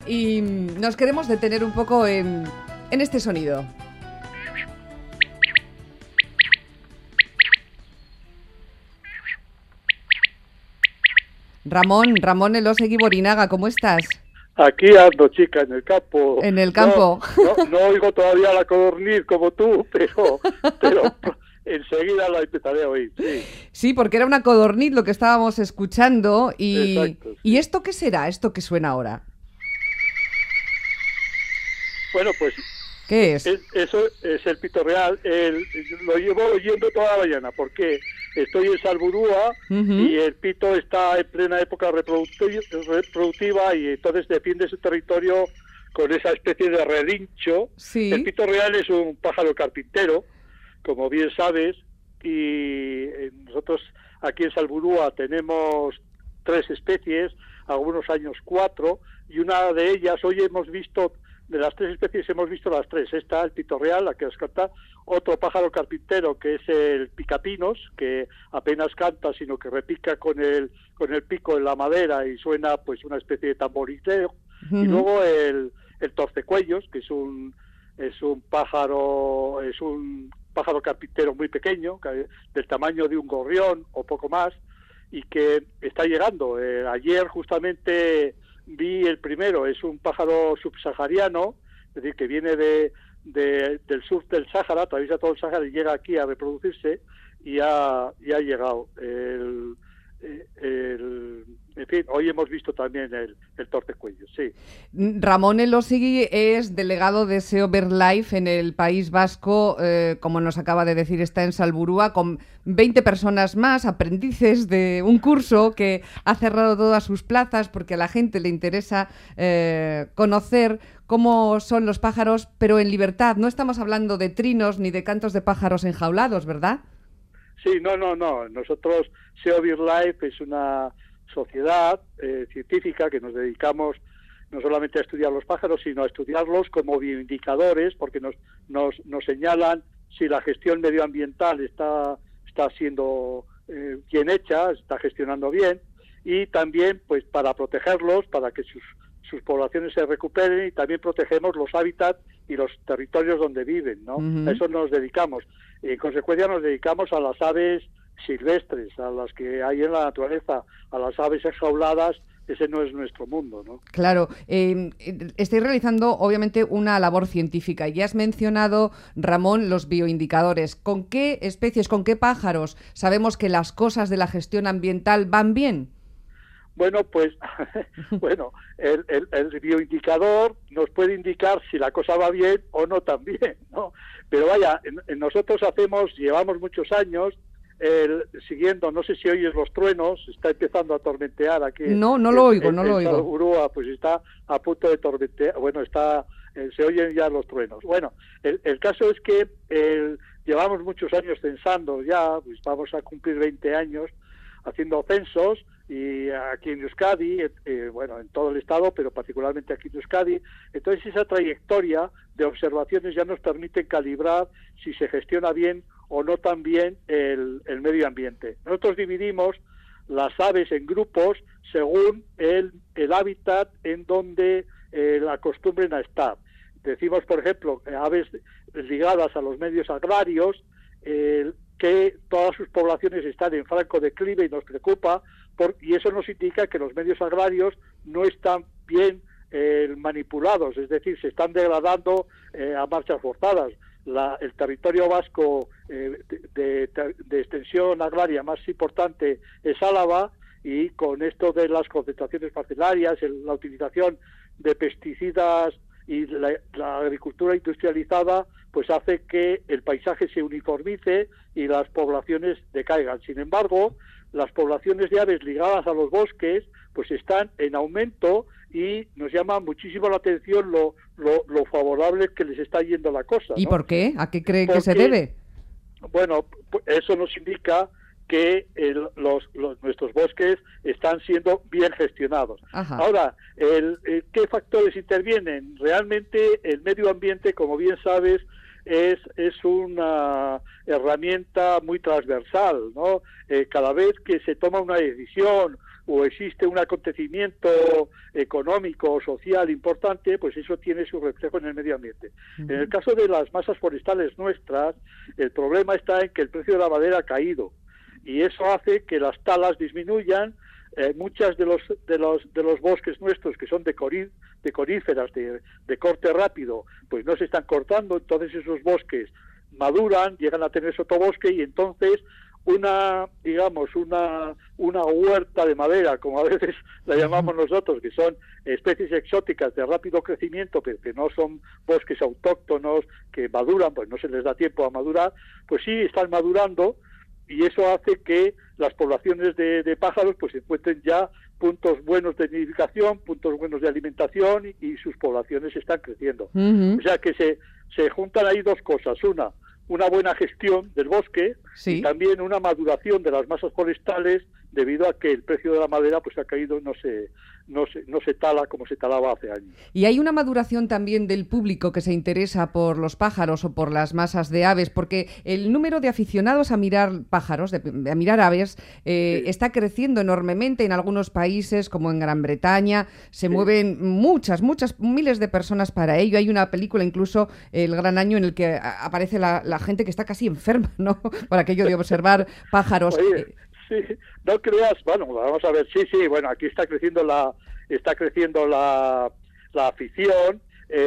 Y nos queremos detener un poco en este sonido. Ramón Elósegui Borinaga, ¿cómo estás? Aquí ando, chica, en el campo. En el campo. No oigo todavía la codorniz como tú, pero enseguida la empezaré a oír, sí. Sí, porque era una codorniz lo que estábamos escuchando. Exacto, sí. ¿Y esto qué será? ¿Esto que suena ahora? Bueno, pues ¿Qué es? eso es el pito real. Lo llevo oyendo toda la mañana porque estoy en Salburúa y el pito está en plena época reproductiva y entonces defiende su territorio con esa especie de relincho. Sí. El pito real es un pájaro carpintero, como bien sabes, y nosotros aquí en Salburúa tenemos 3 especies, algunos años 4, y una de ellas hoy hemos visto. De las 3 especies hemos visto las 3. Esta, el pito real, la que os canta, otro pájaro carpintero que es el picapinos, que apenas canta, sino que repica con el pico en la madera y suena pues una especie de tamboriteo. Y luego el torcecuellos, que es un pájaro carpintero muy pequeño, del tamaño de un gorrión o poco más, y que está llegando. Ayer justamente vi el primero, es un pájaro subsahariano, es decir, que viene del sur del Sáhara, atraviesa todo el Sáhara y llega aquí a reproducirse y ha llegado. En fin, hoy hemos visto también el torcecuellos, sí. Ramón Elósegui es delegado de SEO BirdLife en el País Vasco, como nos acaba de decir, está en Salburúa, con 20 personas más, aprendices de un curso que ha cerrado todas sus plazas porque a la gente le interesa conocer cómo son los pájaros, pero en libertad. No estamos hablando de trinos ni de cantos de pájaros enjaulados, ¿verdad? Sí, no. Nosotros, SEO BirdLife es una sociedad científica que nos dedicamos no solamente a estudiar los pájaros, sino a estudiarlos como bioindicadores, porque nos señalan si la gestión medioambiental está siendo bien hecha, está gestionando bien, y también pues para protegerlos, para que sus poblaciones se recuperen, y también protegemos los hábitats y los territorios donde viven, ¿no? A eso nos dedicamos. En consecuencia nos dedicamos a las aves silvestres, a las que hay en la naturaleza, a las aves enjauladas. Ese no es nuestro mundo, ¿no? Claro, estáis realizando obviamente una labor científica. Ya has mencionado, Ramón, los bioindicadores. ¿Con qué especies, con qué pájaros sabemos que las cosas de la gestión ambiental van bien? Bueno, pues el bioindicador nos puede indicar si la cosa va bien o no tan bien, ¿no? Pero vaya, nosotros llevamos muchos años siguiendo, no sé si oyes los truenos, está empezando a tormentear aquí. No lo oigo. Urúa, pues está a punto de tormentear, se oyen ya los truenos. Bueno, el caso es que llevamos muchos años censando ya, pues vamos a cumplir 20 años haciendo censos, y aquí en Euskadi, en todo el estado, pero particularmente aquí en Euskadi. Entonces esa trayectoria de observaciones ya nos permite calibrar si se gestiona bien o no tan bien el medio ambiente. Nosotros dividimos las aves en grupos según el hábitat en donde acostumbren a estar. Decimos, por ejemplo, aves ligadas a los medios agrarios, que todas sus poblaciones están en franco declive y nos preocupa, y eso nos indica que los medios agrarios no están bien manipulados, es decir, se están degradando a marchas forzadas. El territorio vasco de extensión agraria más importante es Álava, y con esto de las concentraciones parcelarias, la utilización de pesticidas y la agricultura industrializada, pues hace que el paisaje se uniformice y las poblaciones decaigan. Sin embargo, las poblaciones de aves ligadas a los bosques pues están en aumento, y nos llama muchísimo la atención lo favorable que les está yendo la cosa, ¿no? ¿Y por qué? ¿A qué cree que se debe? Bueno, eso nos indica que nuestros bosques están siendo bien gestionados. Ajá. Ahora, ¿qué factores intervienen? Realmente el medio ambiente, como bien sabes, es una herramienta muy transversal, ¿no? Cada vez que se toma una decisión o existe un acontecimiento económico o social importante, pues eso tiene su reflejo en el medio ambiente. En el caso de las masas forestales nuestras, el problema está en que el precio de la madera ha caído y eso hace que las talas disminuyan. Muchas de los bosques nuestros que son de coníferas de corte rápido, pues no se están cortando, entonces esos bosques maduran, llegan a tener sotobosque y entonces una huerta de madera, como a veces la llamamos nosotros, que son especies exóticas de rápido crecimiento, pero que no son bosques autóctonos que maduran, pues no se les da tiempo a madurar, pues sí están madurando. Y eso hace que las poblaciones de pájaros pues encuentren ya puntos buenos de nidificación, puntos buenos de alimentación y sus poblaciones están creciendo. O sea que se juntan ahí dos cosas. Una buena gestión del bosque y también una maduración de las masas forestales debido a que el precio de la madera pues ha caído, no se tala como se talaba hace años. Y hay una maduración también del público que se interesa por los pájaros o por las masas de aves, porque el número de aficionados a mirar pájaros, a mirar aves, está creciendo enormemente en algunos países, como en Gran Bretaña. Se mueven muchas, miles de personas para ello. Hay una película, incluso El Gran Año, en el que aparece la gente que está casi enferma, ¿no?, por aquello de observar pájaros. Oye, sí, no creas, bueno, vamos a ver, sí, bueno, aquí está creciendo la afición,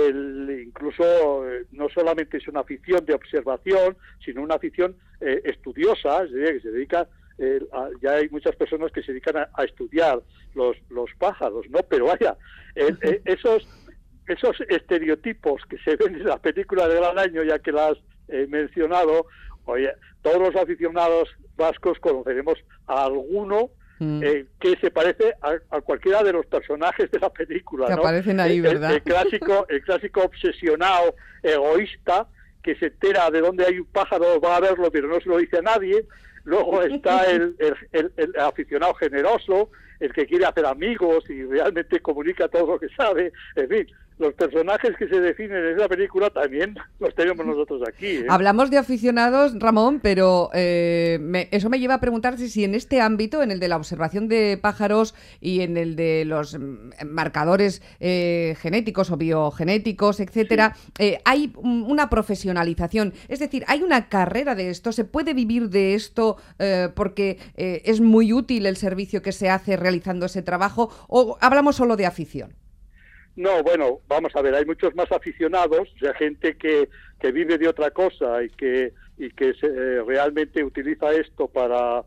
incluso no solamente es una afición de observación, sino una afición estudiosa, es decir, que se dedica, ya hay muchas personas que se dedican a estudiar los pájaros, ¿no? Pero vaya, esos estereotipos que se ven en la película de Gran Año, ya que las he mencionado, oye, todos los aficionados vascos conoceremos a alguno que se parece a cualquiera de los personajes de la película, que ¿no? aparecen ahí, ¿verdad? El clásico obsesionado, egoísta, que se entera de dónde hay un pájaro, va a verlo, pero no se lo dice a nadie. Luego está el aficionado generoso, el que quiere hacer amigos y realmente comunica todo lo que sabe. En fin, los personajes que se definen en esa película también los tenemos nosotros aquí, ¿eh? Hablamos de aficionados, Ramón, pero eso me lleva a preguntarte si en este ámbito, en el de la observación de pájaros y en el de los marcadores genéticos o biogenéticos, etcétera, hay una profesionalización. Es decir, ¿hay una carrera de esto? ¿Se puede vivir de esto porque es muy útil el servicio que se hace realizando ese trabajo? ¿O hablamos solo de afición? No, bueno, vamos a ver, hay muchos más aficionados, o sea, gente que vive de otra cosa y que realmente utiliza esto para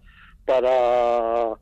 o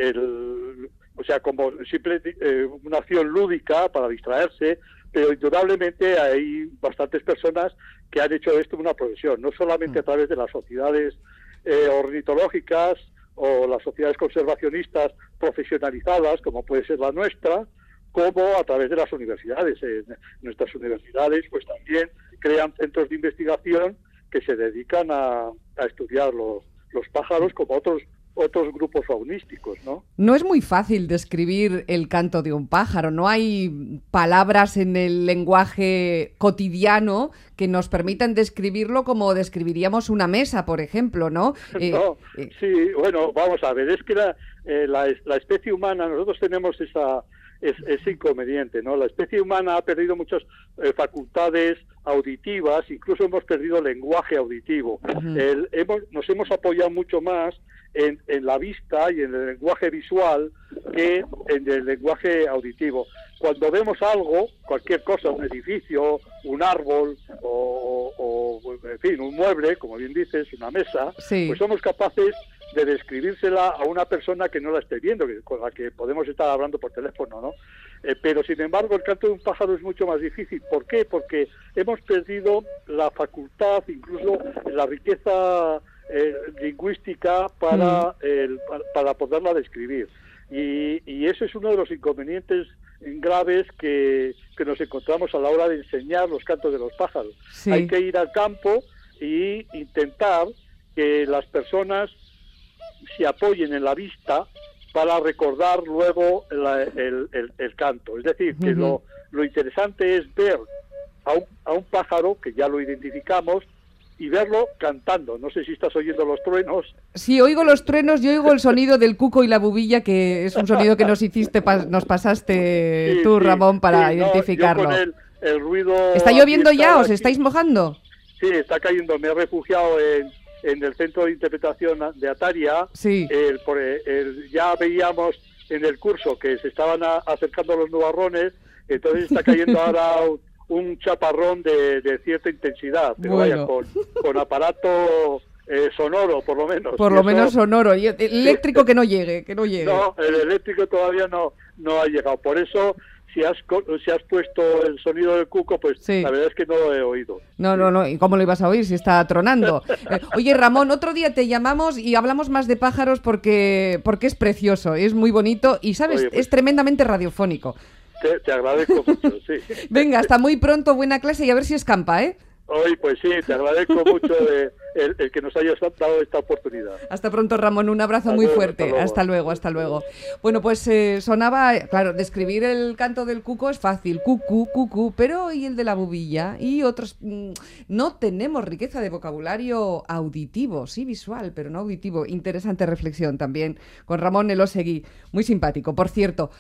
sea, como simple una acción lúdica para distraerse, pero indudablemente hay bastantes personas que han hecho esto una profesión, no solamente a través de las sociedades ornitológicas o las sociedades conservacionistas profesionalizadas, como puede ser la nuestra, como a través de las universidades. Nuestras universidades pues también crean centros de investigación que se dedican a estudiar los pájaros como otros grupos faunísticos, ¿no? No es muy fácil describir el canto de un pájaro, no hay palabras en el lenguaje cotidiano que nos permitan describirlo como describiríamos una mesa, por ejemplo, ¿no? No, sí, bueno, vamos a ver, es que la especie humana, nosotros tenemos ese inconveniente, ¿no? La especie humana ha perdido muchas facultades auditivas, incluso hemos perdido lenguaje auditivo. Nos hemos apoyado mucho más en la vista y en el lenguaje visual que en el lenguaje auditivo. Cuando vemos algo, cualquier cosa, un edificio, un árbol o en fin, un mueble, como bien dices, una mesa, pues somos capaces de describírsela a una persona que no la esté viendo, con la que podemos estar hablando por teléfono, ¿no? Pero sin embargo el canto de un pájaro es mucho más difícil. ¿Por qué? Porque hemos perdido la facultad, incluso la riqueza lingüística para poderla describir. Y eso es uno de los inconvenientes graves que nos encontramos a la hora de enseñar los cantos de los pájaros. Hay que ir al campo e intentar que las personas se apoyen en la vista para recordar luego el canto. Es decir, que lo interesante es ver a un pájaro, que ya lo identificamos, y verlo cantando. No sé si estás oyendo los truenos. Sí, oigo los truenos y oigo el sonido del cuco y la bubilla, que es un sonido que nos nos pasaste Sí, tú, sí, Ramón, para sí, no, identificarlo. yo con el ruido... ¿Está lloviendo ya? ¿Os aquí. estáis mojando? Sí, está cayendo. Me he refugiado en el centro de interpretación de Ataria. Sí. Ya veíamos en el curso que se estaban acercando los nubarrones, entonces está cayendo ahora un chaparrón de cierta intensidad, pero bueno. vaya, con aparato sonoro, por lo menos. Por lo menos sonoro. Y eléctrico que no llegue, que no llegue. No, el eléctrico todavía no ha llegado. Por eso, si has puesto el sonido del cuco, pues sí. La verdad es que no lo he oído. No. ¿Y cómo lo ibas a oír si está tronando? Oye, Ramón, otro día te llamamos y hablamos más de pájaros porque es precioso, es muy bonito y, ¿sabes? Oye, pues, es tremendamente radiofónico. Te agradezco mucho, sí. Venga, hasta muy pronto, buena clase y a ver si escampa, ¿eh? Hoy, pues sí, te agradezco mucho el que nos hayas dado esta oportunidad. Hasta pronto, Ramón, un abrazo muy fuerte. Hasta luego. Bueno, pues sonaba, claro, describir el canto del cuco es fácil, cucú, cucú, pero ¿y el de la bubilla? Y otros, no tenemos riqueza de vocabulario auditivo, sí visual, pero no auditivo. Interesante reflexión también con Ramón Elósegui, muy simpático. Por cierto,